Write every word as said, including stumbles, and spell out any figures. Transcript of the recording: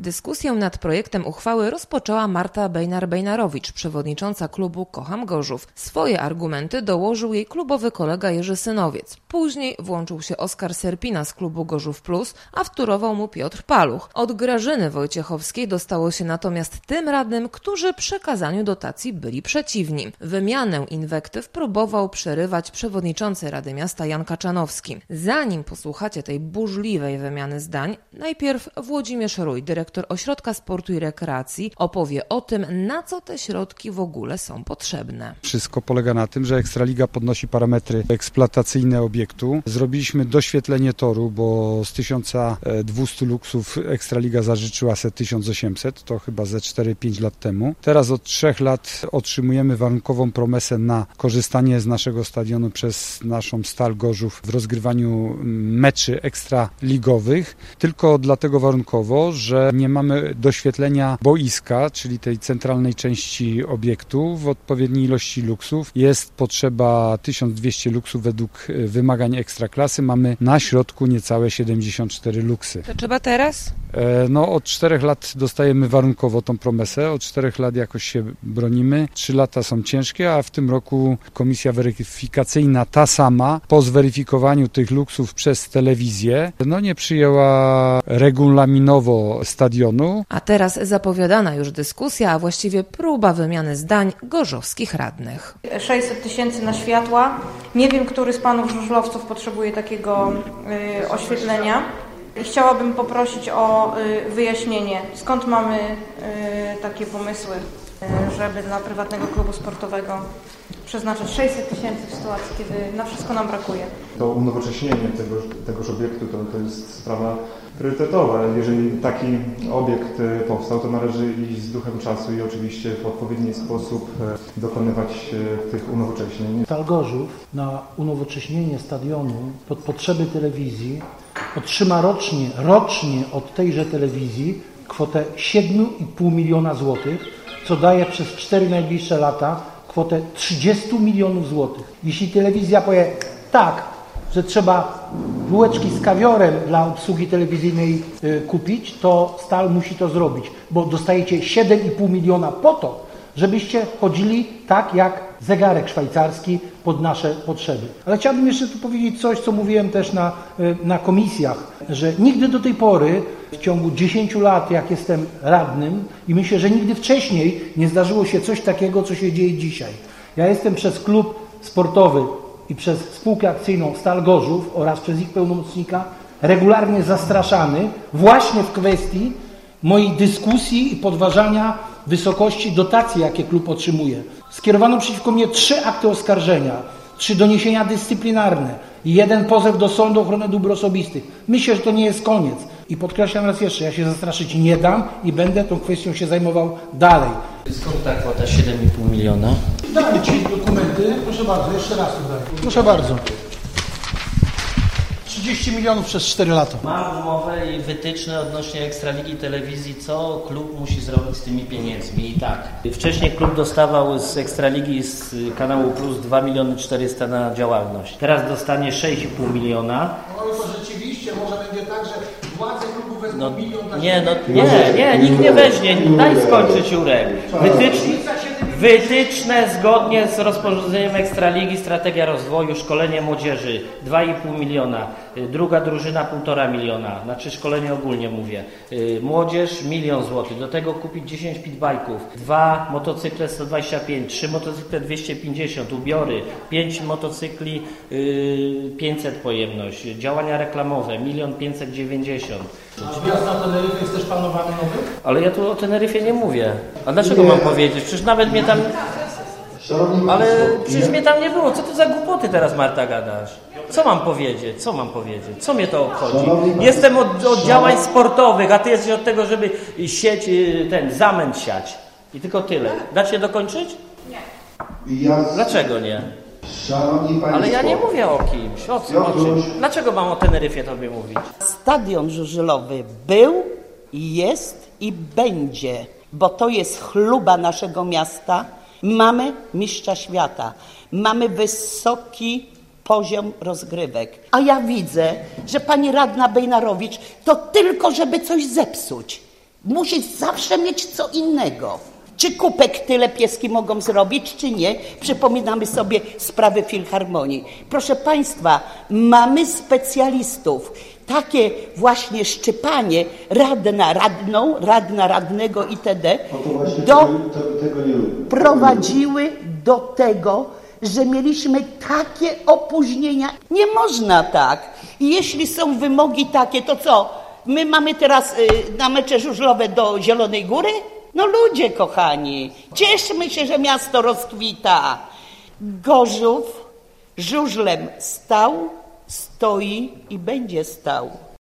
Dyskusję nad projektem uchwały rozpoczęła Marta Bejnar-Bejnarowicz, przewodnicząca klubu Kocham Gorzów. Swoje argumenty dołożył jej klubowy kolega Jerzy Synowiec. Później włączył się Oskar Serpina z klubu Gorzów Plus, a wtórował mu Piotr Paluch. Od Grażyny Wojciechowskiej dostało się natomiast tym radnym, którzy przekazaniu dotacji byli przeciwni. Wymianę inwektyw próbował przerywać przewodniczący Rady Miasta Jan Kaczanowski. Zanim posłuchacie tej burzliwej wymiany zdań, najpierw Włodzimierz Rój, dyrektor Ośrodka Sportu i Rekreacji, opowie o tym, na co te środki w ogóle są potrzebne. Wszystko polega na tym, że Ekstraliga podnosi parametry eksploatacyjne obiektu. Zrobiliśmy doświetlenie toru, bo z tysiąca dwustu luksów Ekstraliga zażyczyła se tysiąc osiemset, to chyba ze cztery pięć lat temu. Teraz od trzech lat otrzymujemy warunkową promesę na korzystanie z naszego stadionu przez naszą Stal Gorzów w rozgrywaniu meczy ekstraligowych, tylko dlatego warunkowo, że nie mamy doświetlenia boiska, czyli tej centralnej części obiektu w odpowiedniej ilości luksów. Jest potrzeba tysiąc dwieście luksów według wymagań ekstraklasy. Mamy na środku niecałe siedemdziesiąt cztery luksy. To trzeba teraz? No od czterech lat dostajemy warunkowo tą promesę, od czterech lat jakoś się bronimy. Trzy lata są ciężkie, a w tym roku komisja weryfikacyjna ta sama po zweryfikowaniu tych luksów przez telewizję no nie przyjęła regulaminowo stadionu. A teraz zapowiadana już dyskusja, a właściwie próba wymiany zdań gorzowskich radnych. sześćset tysięcy na światła. Nie wiem, który z panów żużlowców potrzebuje takiego y, oświetlenia. I chciałabym poprosić o y, wyjaśnienie, skąd mamy y, takie pomysły, y, żeby dla prywatnego klubu sportowego przeznaczyć sześćset tysięcy w sytuacji, kiedy na wszystko nam brakuje. To unowocześnienie tego, tegoż obiektu to, to jest sprawa priorytetowa. Jeżeli taki obiekt powstał, to należy iść z duchem czasu i oczywiście w odpowiedni sposób dokonywać tych unowocześnień. Stal Gorzów na unowocześnienie stadionu pod potrzeby telewizji otrzyma rocznie, rocznie od tejże telewizji kwotę siedem i pół miliona złotych, co daje przez cztery najbliższe lata kwotę trzydzieści milionów złotych. Jeśli telewizja powie tak, że trzeba bułeczki z kawiorem dla obsługi telewizyjnej y, kupić, to Stal musi to zrobić, bo dostajecie siedem i pół miliona po to, żebyście chodzili tak jak zegarek szwajcarski pod nasze potrzeby. Ale chciałbym jeszcze tu powiedzieć coś, co mówiłem też na, na komisjach, że nigdy do tej pory w ciągu dziesięciu lat, jak jestem radnym i myślę, że nigdy wcześniej nie zdarzyło się coś takiego, co się dzieje dzisiaj. Ja jestem przez klub sportowy i przez spółkę akcyjną Stal Gorzów oraz przez ich pełnomocnika regularnie zastraszany właśnie w kwestii mojej dyskusji i podważania wysokości dotacji, jakie klub otrzymuje. Skierowano przeciwko mnie trzy akty oskarżenia, trzy doniesienia dyscyplinarne i jeden pozew do Sądu Ochrony Dóbr Osobistych. Myślę, że to nie jest koniec. I podkreślam raz jeszcze, ja się zastraszyć nie dam i będę tą kwestią się zajmował dalej. Skąd ta kwota siedem i pół miliona? Damy Ci dokumenty. Proszę bardzo, jeszcze raz tutaj. Proszę bardzo. trzydzieści milionów przez cztery lata. Mam umowę i wytyczne odnośnie Ekstraligi Telewizji, co klub musi zrobić z tymi pieniędzmi. I tak, wcześniej klub dostawał z Ekstraligi, z kanału Plus dwa miliony czterysta na działalność. Teraz dostanie sześć i pół miliona. No to rzeczywiście może będzie tak, że władze klubu wezmą no, milion na Nie, no nie, nie, nikt nie weźmie. Daj skończyć, Jurek. Wytyczne, wytyczne zgodnie z rozporządzeniem Ekstraligi, strategia rozwoju, szkolenie młodzieży dwa i pół miliona. Druga drużyna półtora miliona, znaczy szkolenie ogólnie mówię. Młodzież milion złotych, do tego kupić dziesięć pitbajków, dwa motocykle sto dwadzieścia pięć, trzy motocykle dwieście pięćdziesiąt, ubiory, pięć motocykli pięćset pojemność, działania reklamowe milion pięćset dziewięćdziesiąt. A wjazd na Teneryfę jest też planowany nowy? Ale ja tu o Teneryfie nie mówię. A dlaczego mam powiedzieć? Przecież nawet mnie tam... Ale przecież mnie tam nie było. Co tu za głupoty teraz, Marta, gadasz? Co mam powiedzieć? Co mam powiedzieć? Co mnie to obchodzi? Jestem od, od działań sportowych, a ty jesteś od tego, żeby sieć, ten zamęt siać. I tylko tyle. Da się dokończyć? Nie. Dlaczego nie? Szanowni Ale ja nie mówię o kimś. O co? O czym? Dlaczego mam o Teneryfie tobie mówić? Stadion żużlowy był, jest i będzie, bo to jest chluba naszego miasta. Mamy mistrza świata, mamy wysoki poziom rozgrywek. A ja widzę, że pani radna Bejnarowicz to tylko, żeby coś zepsuć. Musi zawsze mieć co innego. Czy kubek tyle pieski mogą zrobić, czy nie? Przypominamy sobie sprawę filharmonii. Proszę Państwa, mamy specjalistów. Takie właśnie szczypanie radna radną, radna radnego itd. Do, prowadziły do tego, że mieliśmy takie opóźnienia. Nie można tak. I jeśli są wymogi takie, to co? My mamy teraz y, na mecze żużlowe do Zielonej Góry? No ludzie kochani, cieszmy się, że miasto rozkwita. Gorzów żużlem stał, stoi i będzie stał.